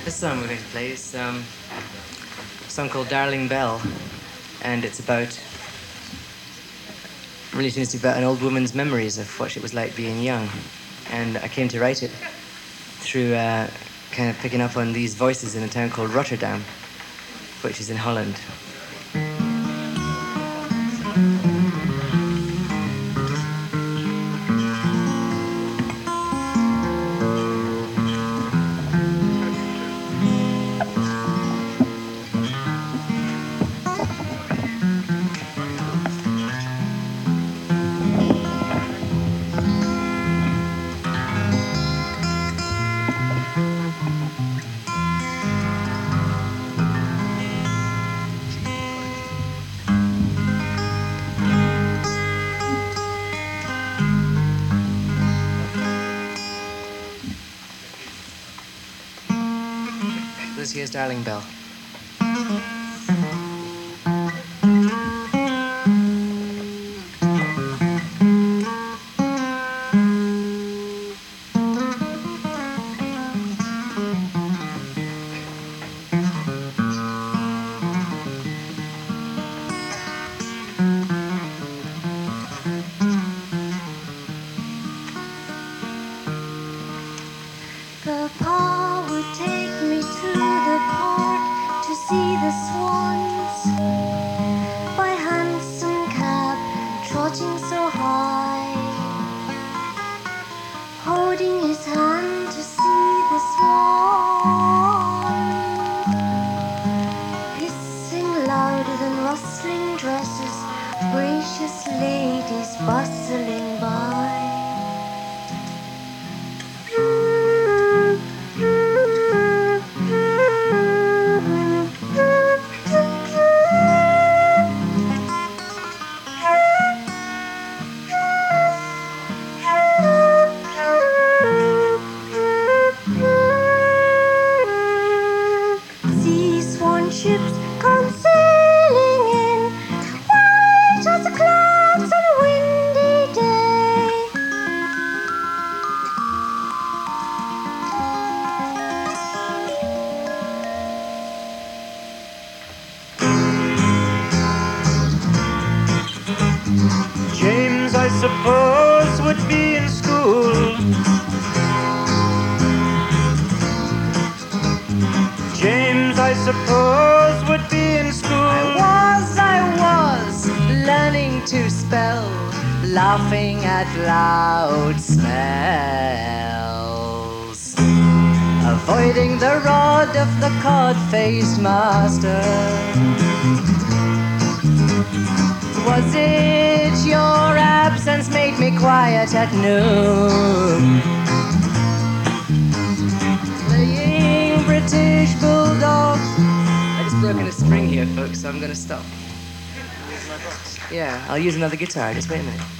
This song we're going to play is a song called Darling Belle, and it's about, really it's about an old woman's memories of what it was like being young. And I came to write it through kind of picking up on these voices in a town called Rotterdam, which is in Holland. Here's Darling Belle. Papa would take me to the park to see the swans. My handsome cab trotting so high, holding his hand to see the swan, hissing louder than rustling dresses, gracious ladies bustling by. Ships come sailing in, white as the clouds on a windy day. James, I suppose, would be in school. James, I suppose, would be in school. I was learning to spell, laughing at loud smells, avoiding the rod of the cod-faced master. Was it your absence made me quiet at noon? Playing British Bulldog. I just broken a spring here, folks, so I'm gonna stop. Yeah, I'll use another guitar. Just wait a minute.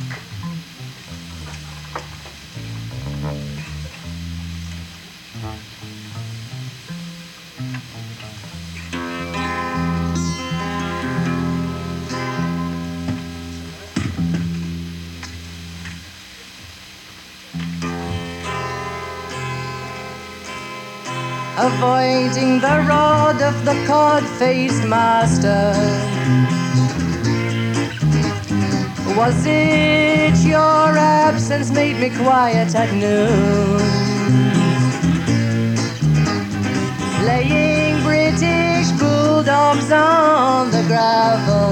Avoiding the rod of the cod-faced master. Was it your absence made me quiet at noon? Playing British Bulldogs on the gravel.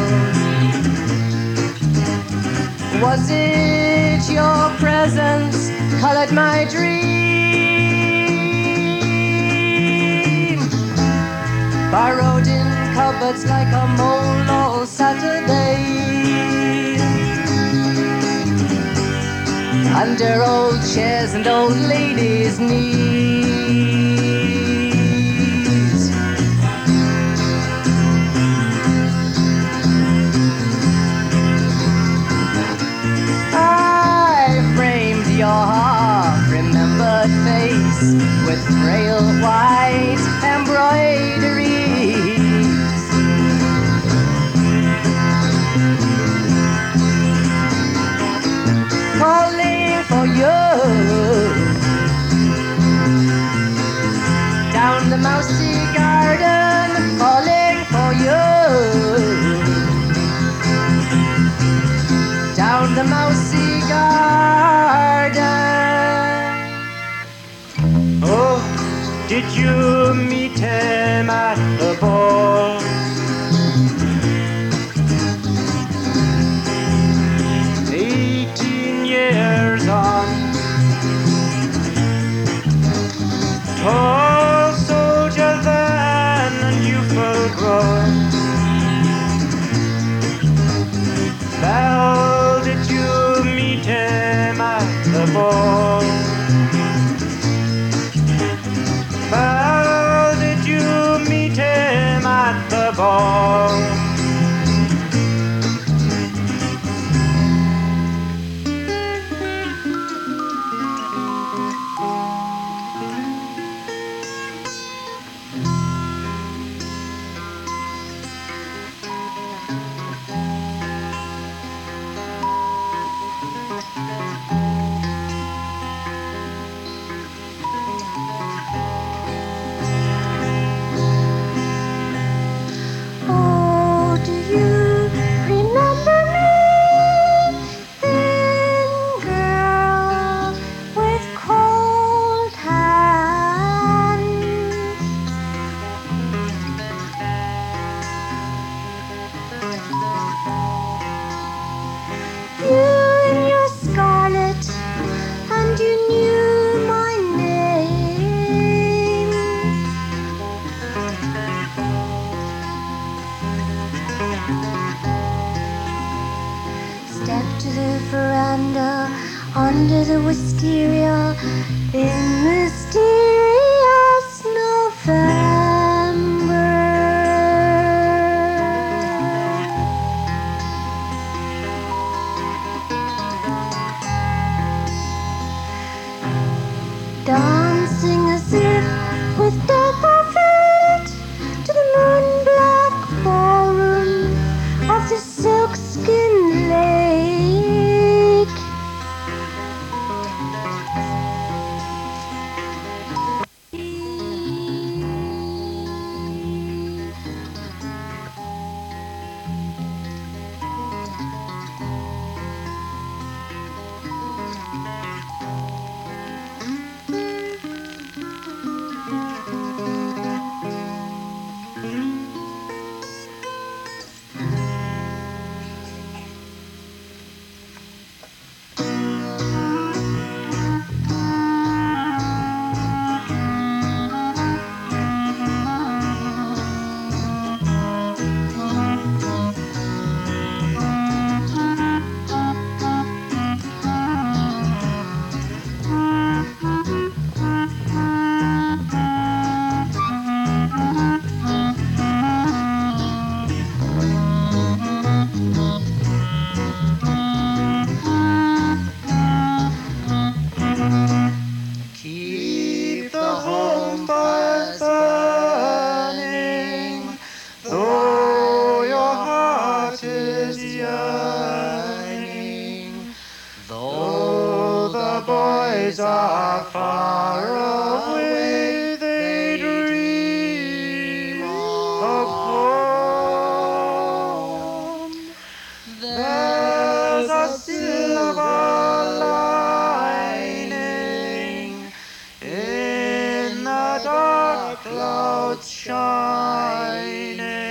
Was it your presence colored my dream? Burrowed in cupboards like a mole all Saturday. Under old chairs and old ladies' knees. I framed your half-remembered face with frail white embroideries. Calling for you. the mousy garden, calling for you. Down the mousy garden. Oh, did you meet him at the ball? 18 years on, tall soldier then and you full grown. Belle, did you meet him at the ball? Belle, did you meet him at the ball? Oh, do you remember me, thin girl with cold hands? You in your scarlet, and you knew my name. Step to the veranda under the wisteria in mysterious November. Dancing as if with death or fate to the moon-black ballroom of the silkskin lake. Keep the home fires burning, though your heart is yearning. Though the boys are far away, they dream of home. There's a silver lining in the dark clouds shining.